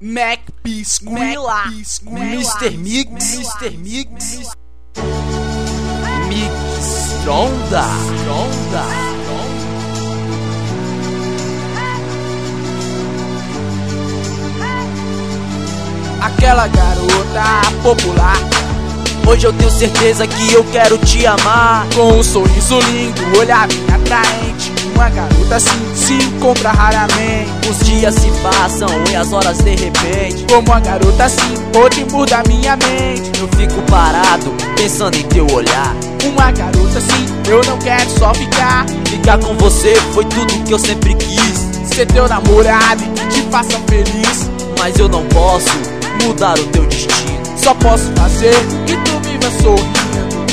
Mac Biscuila, Mr. Mix, Mr. Mix, Mix Ronda. Aquela garota popular, hoje eu tenho certeza que eu quero te amar. com um sorriso lindo, olhar bem atraente. Uma garota assim se encontra raramente. Os dias se passam e as horas de repente, Como uma garota assim pode mudar minha mente. eu fico parado pensando em teu olhar. Uma garota assim eu não quero só ficar. Ficar com você foi tudo que eu sempre quis, Ser teu namorado e que te faça feliz. mas eu não posso mudar o teu destino. Só posso fazer que tu viva sorrindo.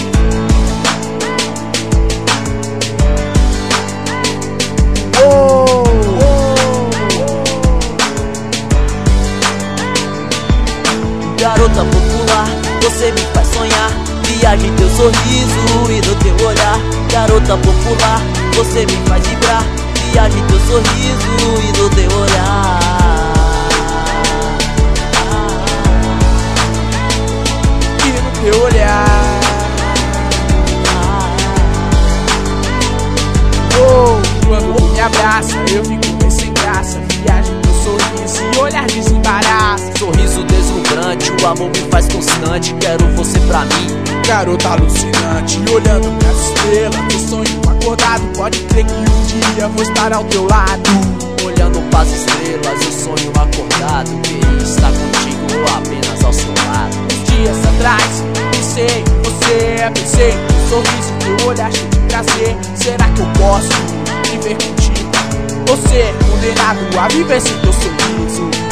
Garota popular, você me faz sonhar. Viagem teu sorriso e no teu olhar. Garota popular, você me faz vibrar. Viagem teu sorriso e no teu olhar. E no teu olhar, quando me abraça eu fico bem sem graça. Viagem teu sorriso e olhar desembaraça. Sorriso deslumbrante, o amor me faz constante. Quero você pra mim. Garota alucinante, olhando pras estrelas. Eu sonho acordado, pode crer que um dia vou estar ao teu lado. Olhando pras estrelas, eu sonho acordado. Queria estar contigo ou apenas ao seu lado. Uns dias atrás, pensei em você. Pensei no sorriso, teu olhar cheio de prazer. Será que eu posso viver contigo? Você é condenado a viver sem teu sorriso.